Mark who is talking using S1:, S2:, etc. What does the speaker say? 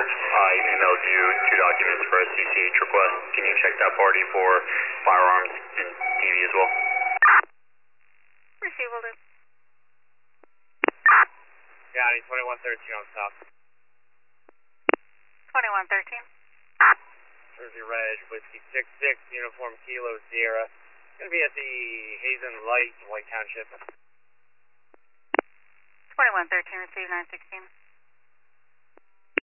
S1: emailed you two documents for a CCH request. Can you check that party for firearms and TV as well?
S2: Receive, will do.
S3: Got it, 2113 on top.
S2: 2113.
S3: Jersey Reg, Whiskey 66, Uniform Kilo Sierra. Going to be at the Hazen Light, White Township.
S2: 2113, receive 916.